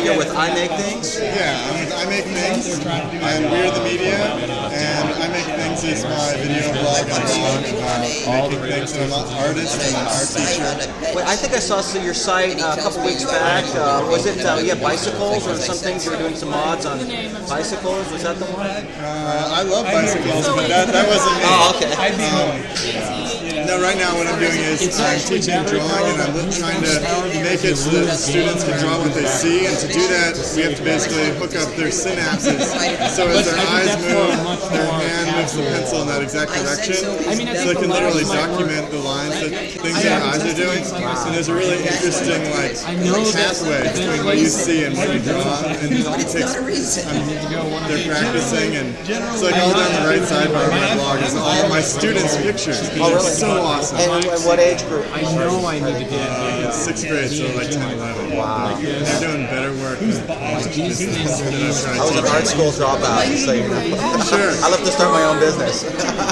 you're with I Make Things? Yeah, I'm with I Make Things, and we're the media, and I Make Things is my video blog and blog about making things. I'm an artist and an art teacher. Wait, I think I saw your site a couple weeks back. Was it bicycles or some things? You were doing some mods on bicycles. Was that the one? I love bicycles, but that wasn't me. Oh, okay. No, right now what I'm doing is I'm teaching drawing, and I'm trying to make it so that students can draw what they see, and to do that we have to basically hook up their synapses, so as their eyes move, their hand moves the pencil in that exact direction, so they can literally document the lines that things their eyes are doing. And there's a really interesting pathway between what you see and what you draw, and they're practicing, and it's like all down the right sidebar of my blog is all my students' pictures. Oh, really? So awesome. And what age group? I know I need to get 6th grade, so like 10, 11. Wow. They're doing better work than I was an art school dropout, so you know. Sure. I love to start my own business.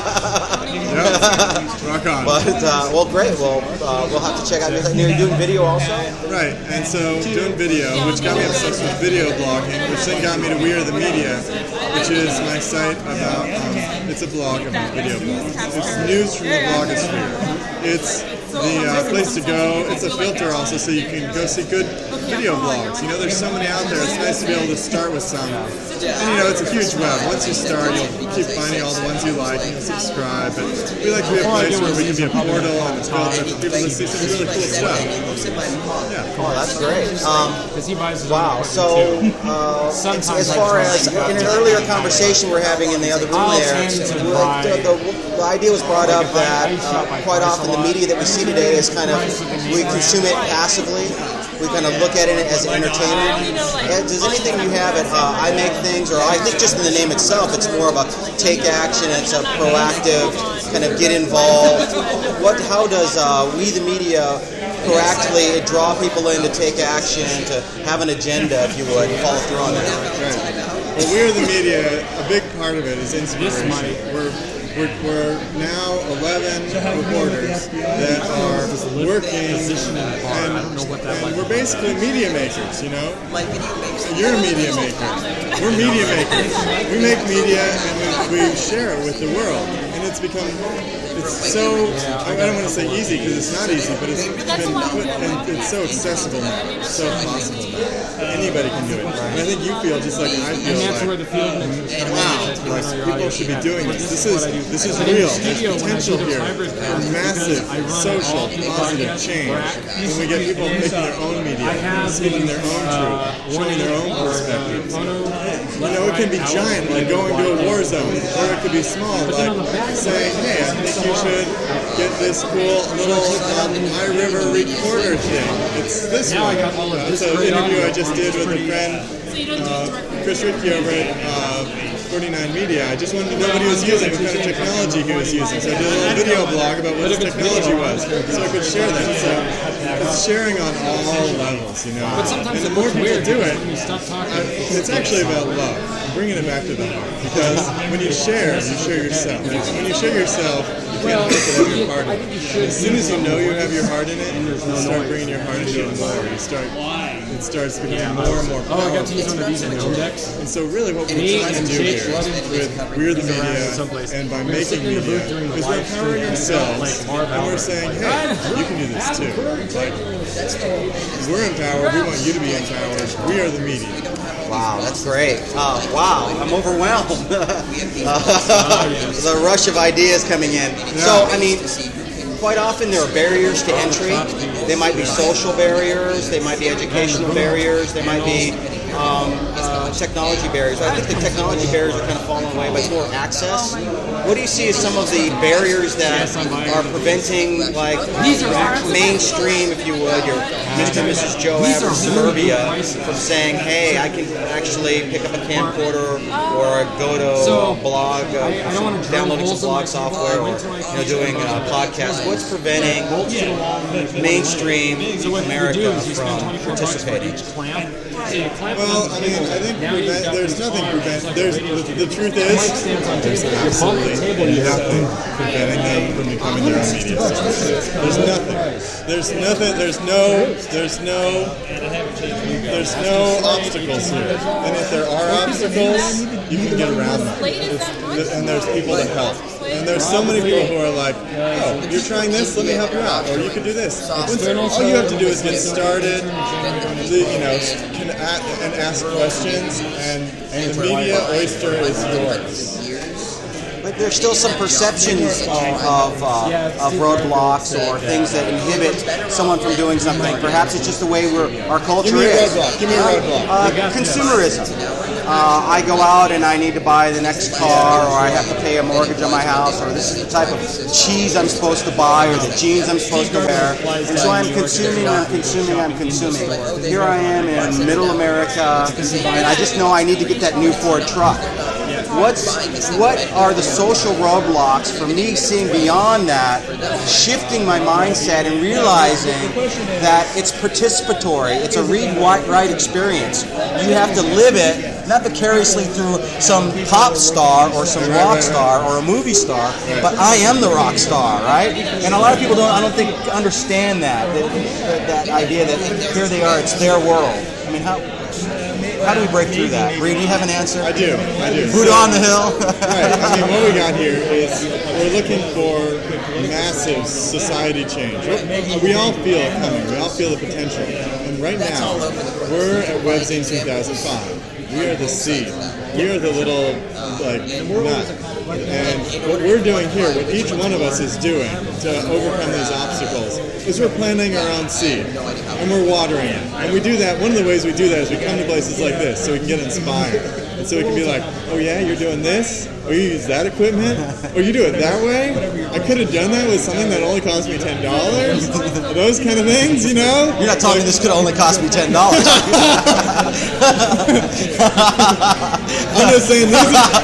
Yep. Rock on. But, great. Well, we'll have to check out. You're doing video also? Right, and so doing video, which got me obsessed with video blogging, which then got me to We Are the Media, which is my site about, it's a blog about video blogs. It's news from the blogosphere. It's the place to go. It's a filter also, so you can go see good video blogs. You know, there's so many out there. It's nice to be able to start with some. And you know, it's a huge web. Once you start, you'll keep finding all the ones you like and you'll subscribe. But we like to be a place where we can be a portal and a filter for people to see some really cool stuff. Yeah. Oh, that's great. Wow. So, as far as in an earlier conversation we're having in the other room there, the idea was brought up that quite often the media that we see today is kind of, we consume it passively. We kind of look at it as entertainment. Does anything you have at I Make Things, or I think just in the name itself, it's more of a take action, it's a proactive kind of get involved. How does We the Media proactively draw people in to take action, to have an agenda, if you would, and follow through on that? Right. Well, We Are the Media, a big part of it is inspiration. We're now 11 reporters that are working, and we're basically media makers, you know? You're a media maker. We're media makers. We make media and we share it with the world. And it's so, I don't want to say easy because it's not easy, but it's been put, and it's so accessible now. It's so possible now. Anybody can do it. And I think you feel just like I feel wow, people should be doing this. This is real. There's potential here for massive social positive change. When we get people making their own media, speaking their own truth, showing their own perspectives. You know, it can be giant, like going to a war zone, or it could be small, like saying, hey, I think you should get this cool little My River recorder thing. It's this one. It's an interview I just did with a friend, Chris Ritchie over at 49 Media. I just wanted to know what he was using, what kind of technology he was using. So I did a little video blog about what his technology was, so I could share that. So it's sharing on all levels, you know. And the more people do it, it's actually about love. I'm bringing it back to the heart. Because when you share yourself. When you share yourself, you can't help but have your heart in it. As soon as you know you have your heart in it, you start bringing your heart into it more. It starts becoming more and more powerful. I got to use one of these in the index. And so really what we're trying to do here with We're the Media and by making media is we're empowering ourselves and we're saying, hey, you can do this too. Like, we're empowered, we want you to be empowered. We are the media. Wow, that's great. Wow, I'm overwhelmed. There's a rush of ideas coming in. Yeah. So, I mean, quite often there are barriers to entry. They might be social barriers, they might be educational barriers, they might be technology barriers. I think the technology barriers are kind of falling away, but it's more access. What do you see as some of the barriers that are preventing, like, mainstream, if you would, your Mr. and Mrs. Joe average suburbia from saying, hey, I can actually pick up a camcorder or go to a blog, downloading some blog software, or doing a podcast? What's preventing mainstream America from participating? Well, I mean, I think there's nothing the truth is, there's absolutely nothing preventing them from becoming their own media stars. There's no obstacles here. And if there are obstacles, you can get around them. And there's people to help. And there's so many people who are like, oh, you're trying this, let me help you out. Or you can do this. All you have to do is get started, and ask questions, and the media oyster is yours. But there's still some perceptions of roadblocks or things that inhibit someone from doing something. Perhaps it's just the way our culture is. Give me a roadblock. Consumerism. I go out and I need to buy the next car, or I have to pay a mortgage on my house, or this is the type of cheese I'm supposed to buy, or the jeans I'm supposed to wear. And so I'm consuming. Here I am in middle America, and I just know I need to get that new Ford truck. What are the social roadblocks for me seeing beyond that, shifting my mindset and realizing that it's participatory, it's a read-write experience. You have to live it, not vicariously through some pop star or some rock star or a movie star, but I am the rock star, right? And a lot of people I don't think understand that idea that here they are, it's their world. I mean, how do we break through that? Bree, do you have an answer? I do. Buddha on the hill? Right. I mean, what we got here is we're looking for massive society change. We all feel it coming. We all feel the potential. And right now, we're at WebZine 2005. We are the seed. We are the little, nut. And what we're doing here, what each one of us is doing to overcome these obstacles, is we're planting our own seed, and we're watering it. And we do that, one of the ways we do that is we come to places like this so we can get inspired. And so we can be like, oh yeah, you're doing this? Oh, you use that equipment? Oh, you do it that way? I could have done that with something that only cost me $10? Those kind of things, you know? You're not telling me this could only cost me $10. I'm just saying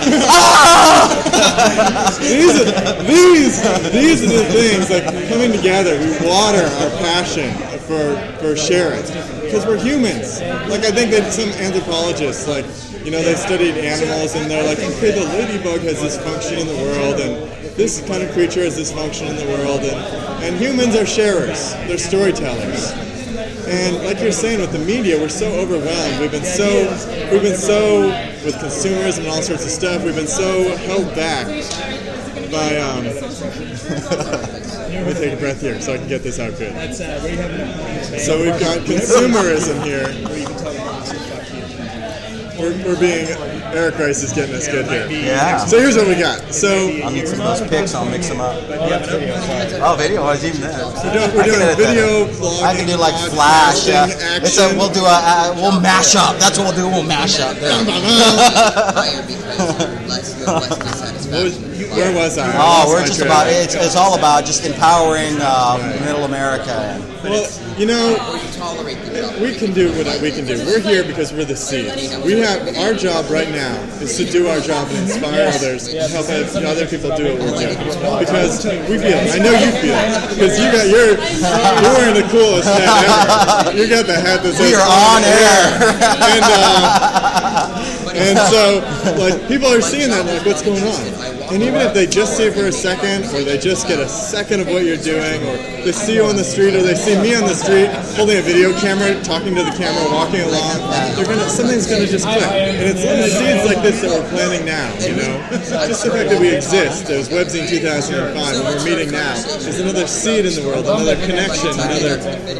these are the things, like coming together, we water our passion for sharing. Because we're humans. Like, I think that some anthropologists, they studied animals and they're like, okay, the ladybug has this function in the world and this kind of creature has this function in the world, and humans are sharers, they're storytellers. And like you're saying with the media, we're so overwhelmed. We've been so with consumerism and all sorts of stuff, we've been so held back by let me take a breath here so I can get this out good. So we've got consumerism here. We're being, Eric Rice is getting us good here. Yeah. So here's what we got. So I'll need some of those pics. I'll mix them up. Oh, video. I was even there. We're doing a video vlogging. I can do like Flash. We'll mash up. That's what we'll do. We'll mash up. Where was I? Oh, we're just about. It's all about just empowering Middle America. Well, we can do what we can do. We're here because we're the seeds. Our job right now is to do our job and inspire others, and help other people do what we're doing. Because we feel it. I know you feel it. Because you're wearing the coolest hat ever. You got the hat that says we are on air. And so, people are seeing that, what's going on? And even if they just see it for a second, or they just get a second of what you're doing, or they see you on the street, or they see me on the street holding a video camera, talking to the camera, walking along, something's gonna just click. And it's seeds like this that we're planting now, Just the fact that we exist as WebZine 2005, and we're meeting now, is another seed in the world, another connection, another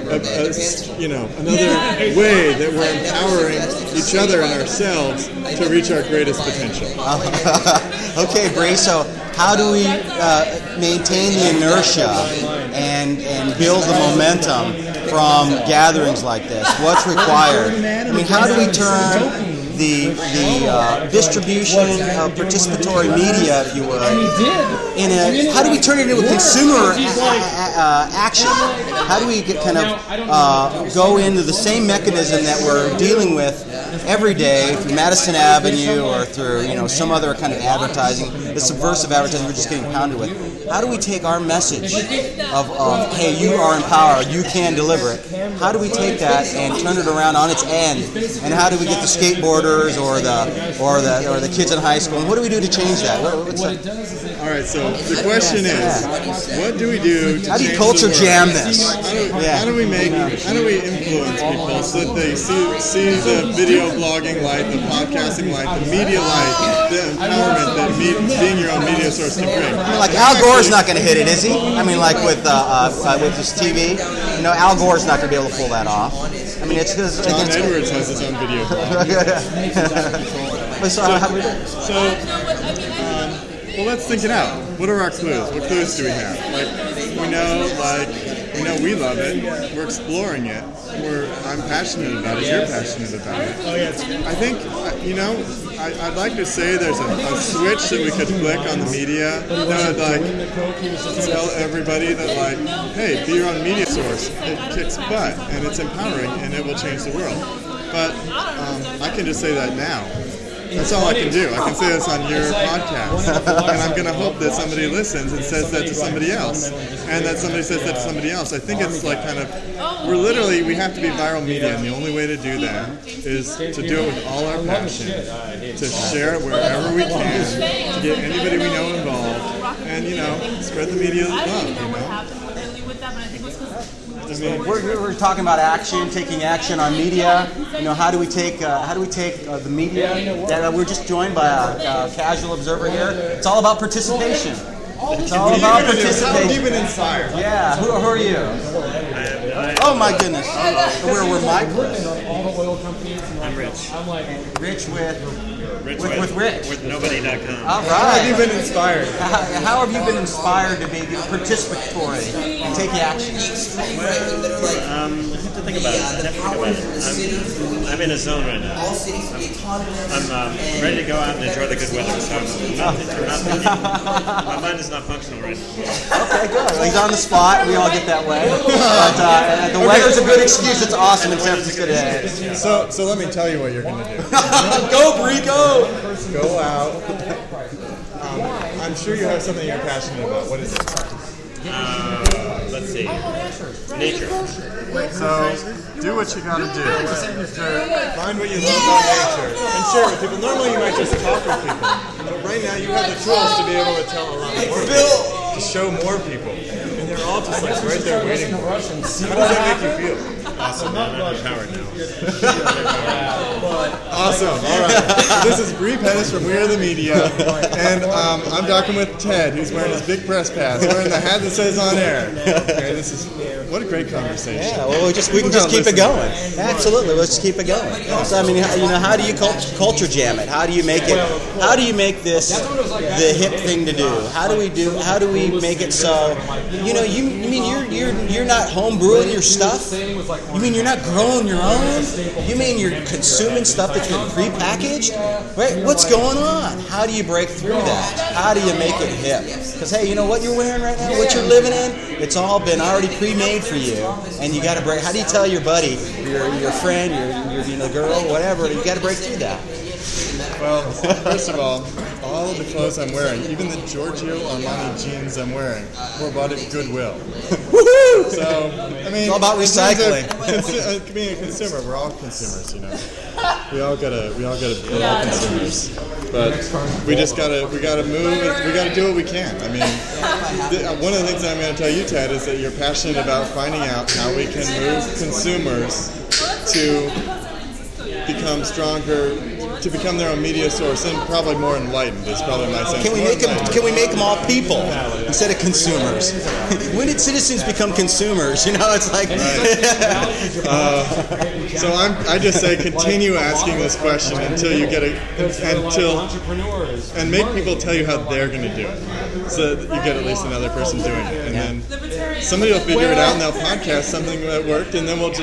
way that we're empowering each other and ourselves to reach our greatest potential. Okay, Bree, so how do we maintain the inertia and build the momentum from gatherings like this? What's required? I mean, how do we turn the distribution of participatory media, if you will, how do we turn it into a consumer action? How do we go into the same mechanism that we're dealing with every day through Madison Avenue or through some other kind of advertising, the subversive advertising we're just getting pounded with? How do we take our message of hey, you are in power, you can deliver it? How do we take that and turn it around on its end? And how do we get the skateboarders or the kids in high school? And what do we do to change that? All right, so the question is, what do we do to how do you culture jam this? How do we influence people so that they see the video blogging light, the podcasting light, the media light, the empowerment that being your own media source can bring? I mean, like Al Gore's not going to hit it, is he? I mean, like with his TV, Al Gore's not going to be able to pull that off. I mean, it's because John Edwards has his own video blog. Well, let's think it out. What are our clues? What clues do we have? We know we love it. We're exploring it. I'm passionate about it. You're passionate about it. I think, I'd like to say there's a switch that we could flick on the media that would tell everybody that hey, be your own media source. It kicks butt and it's empowering and it will change the world. But I can just say that now. That's all I can do. I can say this on your podcast. And I'm going to hope that somebody listens and says that to somebody else. And that somebody says that to somebody else. I think it's we have to be viral media. And the only way to do that is to do it with all our passion, to share it wherever we can, to get anybody we know involved, and, spread the media love, We're talking about action, taking action on media. How do we take the media? We're just joined by a casual observer here. It's all about participation. It's all about participation. How have you been inspired? Yeah. Who are you? Oh my goodness. We're Mike. I'm Rich. I'm Rich with Rich. With nobody.com. All right. How have you been inspired? How have you been inspired to be participatory and take action? I have to think about it. I'm in a zone right now. I'm ready to go out and enjoy the good weather. So my mind is not functional right now. Okay, good. Well, he's on the spot. We all get that way. But the weather's a good excuse. It's awesome in San Francisco today. So let me tell you what you're going to do. Go, Bree, go! Go out. I'm sure you have something you're passionate about. What is it? Let's see. Nature. So, do what you gotta do. Find what you love about nature and share it with people. Normally you might just talk with people, but right now you have the tools to be able to tell a lot more people, to show more people. And they're all just right there waiting for us. How does that make you feel? Awesome, man. I'm empowered now. Awesome. All right. So this is Bree Pettis from We Are the Media, and I'm talking with Ted, who's wearing his big press pass, wearing the hat that says on air. Okay, what a great conversation. Yeah. Well, we can just keep it going. Absolutely. Let's keep it going. So, I mean, how do you culture jam it? How do you make it? How do you make this the hip thing to do? How do we make it so? You're not home brewing your stuff. You mean you're not growing your own? You mean you're consuming stuff that's been pre-packaged? Right? What's going on? How do you break through that? How do you make it hip? Because hey, you know what you're wearing right now, what you're living in, it's all been already pre-made for you, and you got to break. How do you tell your buddy, your friend, your girl, whatever? You got to break through that. Well, first of all of the clothes I'm wearing, even the Giorgio Armani jeans I'm wearing, were bought at Goodwill. Woohoo! So, I mean, it's all about recycling. Being a consumer, we're all consumers, We all gotta be all consumers. But we gotta move. We gotta do what we can. I mean, one of the things I'm going to tell you, Ted, is that you're passionate about finding out how we can move consumers to become stronger, to become their own media source, and probably more enlightened is probably my sense. Can we make them all people instead of consumers? When did citizens become consumers? It's like. So I just say continue asking this question until you get and make people tell you how they're going to do it, so that you get at least another person doing it, and then somebody will figure it out and they'll podcast something that worked, and then we'll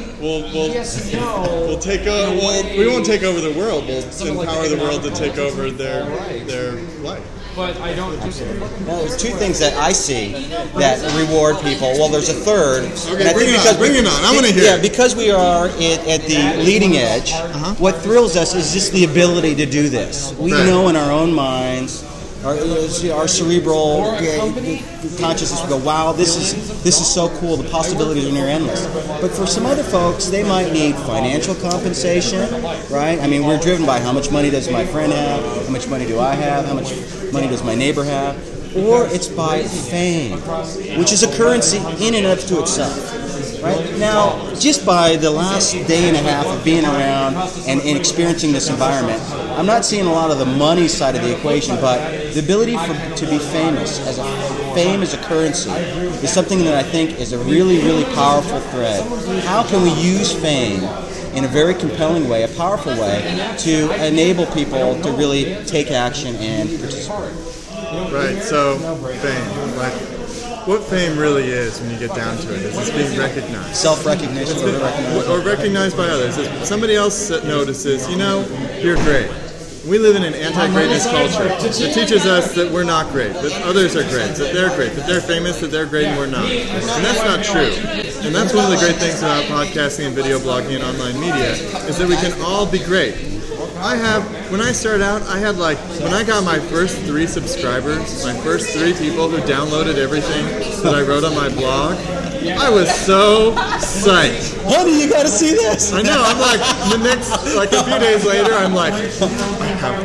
take over. We won't take over the world. We'll empower the world to take over their life. But I don't. Well, there's two things that I see that reward people. Well, there's a third. Okay, bring it on. I want to hear. Yeah, because we are at the leading edge. What thrills us is just the ability to do this. We know in our own minds our cerebral consciousness will go, wow, this is so cool. The possibilities are near endless. But for some other folks, they might need financial compensation, right? I mean, we're driven by how much money does my friend have, how much money do I have, how much money does my neighbor have, or it's by fame, which is a currency in and of to itself. Right? Now, just by the last day and a half of being around and experiencing this environment, I'm not seeing a lot of the money side of the equation, but the ability to be famous, fame as a currency, is something that I think is a really, really powerful thread. How can we use fame in a very compelling way, a powerful way, to enable people to really take action and participate? Right, so fame, what fame really is when you get down to it is it's being recognized. Self-recognition or recognized by others. If somebody else notices, you're great. We live in an anti-greatness culture that teaches us that we're not great, that others are great, that they're famous, that they're great and we're not. And that's not true. And that's one of the great things about podcasting and video blogging and online media is that we can all be great. When I started out, when I got my first 3 subscribers, my first 3 people who downloaded everything that I wrote on my blog, I was so psyched. Honey, you gotta see this. I know, I'm like, a few days later, I'm like, I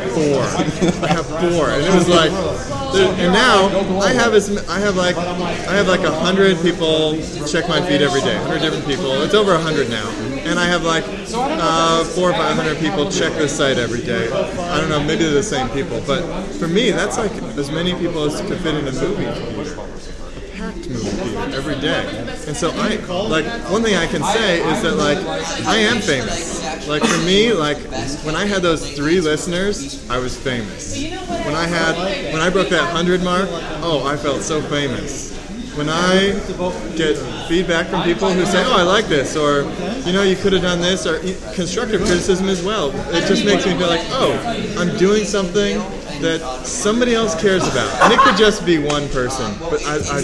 have 4. And it was like, and now I have like 100 people check my feed every day, 100 different people. It's over 100 now. And I have like 400 or 500 people check this site every day. I don't know, maybe they're the same people. But for me, that's like as many people as could fit in a movie theater. A packed movie theater every day. And so one thing I can say is that I am famous. For me, when I had those 3 listeners, I was famous. When I broke that 100 mark, I felt so famous. When I get feedback from people who say, I like this, or, you could have done this, or constructive criticism as well, it just makes me feel like, I'm doing something that somebody else cares about. And it could just be one person, but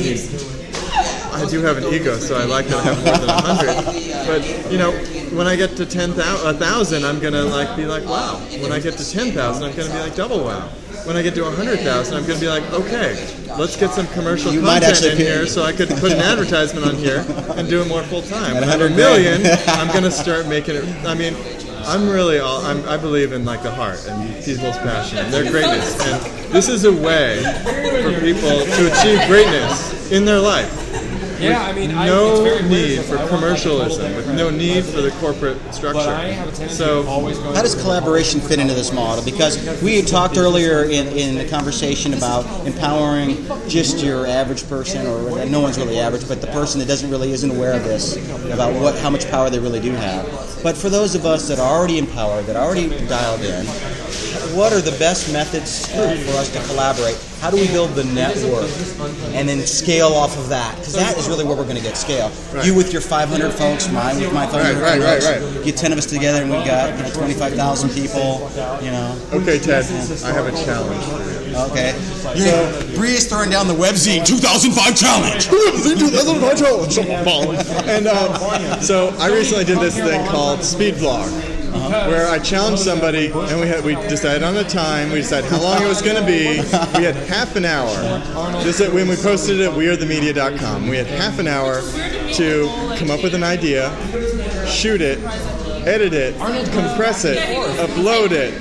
I do have an ego, so I like that I have more than 100. But, when I get to 1,000, I'm going to be like, wow. When I get to 10,000, I'm going to be like, double wow. When I get to 100,000, I'm going to be like, okay, let's get some commercial content in here so I could put an advertisement on here and do it more full time. When I have 1 million, I'm going to start making it. I mean, I believe in the heart and people's passion and their greatness. And this is a way for people to achieve greatness in their life. Yeah, I mean, no need for commercialism, with no need for the corporate structure. So, how does collaboration fit into this model? Because we had talked earlier in the conversation about empowering just your average person, or no one's really average, but the person that isn't aware of this, about how much power they really do have. But for those of us that are already empowered, that are already dialed in, what are the best methods for us to collaborate? How do we build the network and then scale off of that? Because that is really where we're going to get scale. Right. You with your 500 folks, mine with my 500 folks. Get 10 of us together and we've got 25,000 people. Okay, Ted, I have a challenge for you. Okay. So Bree's throwing down the webzine 2005 challenge. 2005 challenge. And so I recently did this thing called Speed Vlog. Where I challenged somebody, and we decided on a time. We decided how long it was going to be. We had half an hour. When we posted it at wearethemedia.com, we had half an hour to come up with an idea, shoot it, edit it, compress it, upload it.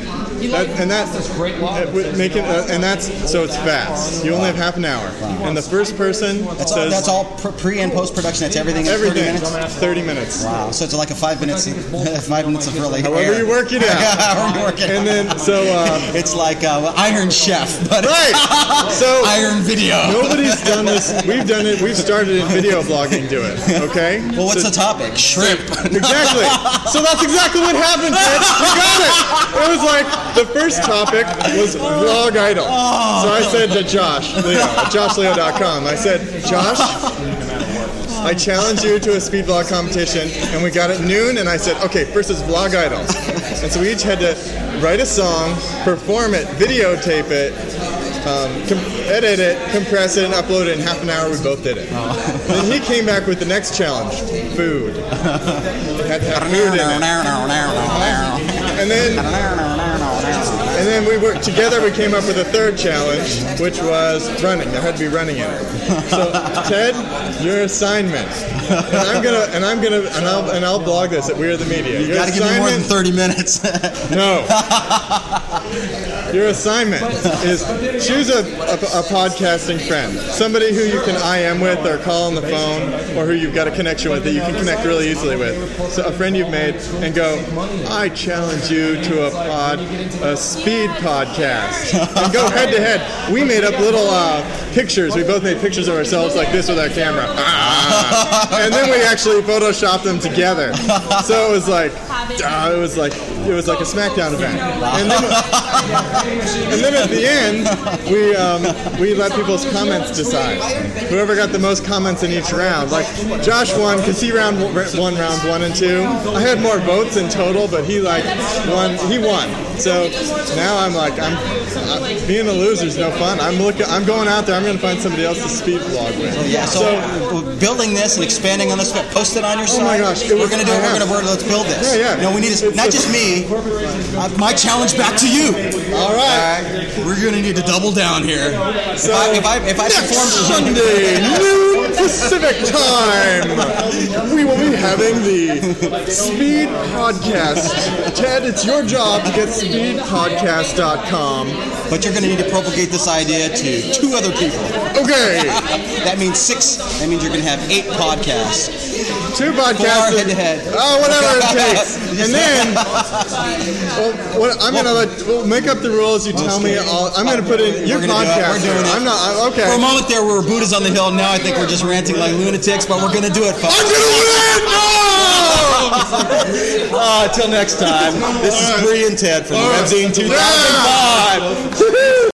So it's fast. You only have half an hour. Wow. And the first person that's all pre and post production. That's everything. 30 minutes. 30 minutes. Wow. So it's like 5 minutes. 5 minutes of really. However you work it out. However you work it. And then it's like Iron Chef, but right. So Iron Video. Nobody's done this. We've done it. We've started in video blogging. Do it. Okay. Well, what's the topic? Shrimp. Exactly. So that's exactly what happened, Ted. You got it. It was like. The first topic was Vlog Idol. So I said to Josh Leo at JoshLeo.com, I said, Josh, I challenge you to a speed vlog competition, and we got it noon, and I said, okay, first is Vlog Idol. And so we each had to write a song, perform it, videotape it, edit it, compress it, and upload it in half an hour. We both did it. Then he came back with the next challenge, food. It had to have food in it. And then we worked together. We came up with a third challenge, which was running. There had to be running in it. So Ted, your assignment, and I'll blog this at We Are the Media. You got to give me more than 30 minutes. No. Your assignment is choose a podcasting friend, somebody who you can IM with or call on the phone, or who you've got a connection with that you can connect really easily with. So a friend you've made, and go, I challenge you to a speed podcast, and go head to head. We made up little pictures. We both made pictures of ourselves like this with our camera, and then we actually photoshopped them together. So it was like a SmackDown event, and then at the end we let people's comments decide. Whoever got the most comments in each round, like Josh won because he won rounds 1 and 2. I had more votes in total, but he won. So now I'm being a loser's no fun. I'm going out there. I'm going to find somebody else to speed vlog with. Yeah. So building this and expanding on this, post it on your site. Oh my gosh, we're going to do it. Let's build this. Yeah. You know, we need not just me. My challenge back to you. All right. We're going to need to double down here. So if I perform Sunday, noon Pacific time, we will be having the Speed Podcast. Ted, it's your job to get speedpodcast.com. But you're going to need to propagate this idea to 2 other people. Okay. That means 6. That means you're going to have 8 podcasts. 2 podcasts. 4 head-to-head. Oh, whatever it takes. And then, we'll make up the rules. You tell me. I'm going to put in your podcast. We're doing it. I'm not. Okay. For a moment there, we were Buddha's on the hill. Now I think we're just ranting like lunatics, but we're going to do it, folks. I'm going to win! No! Until next time, this is Bree and Ted from the Webzine 2005.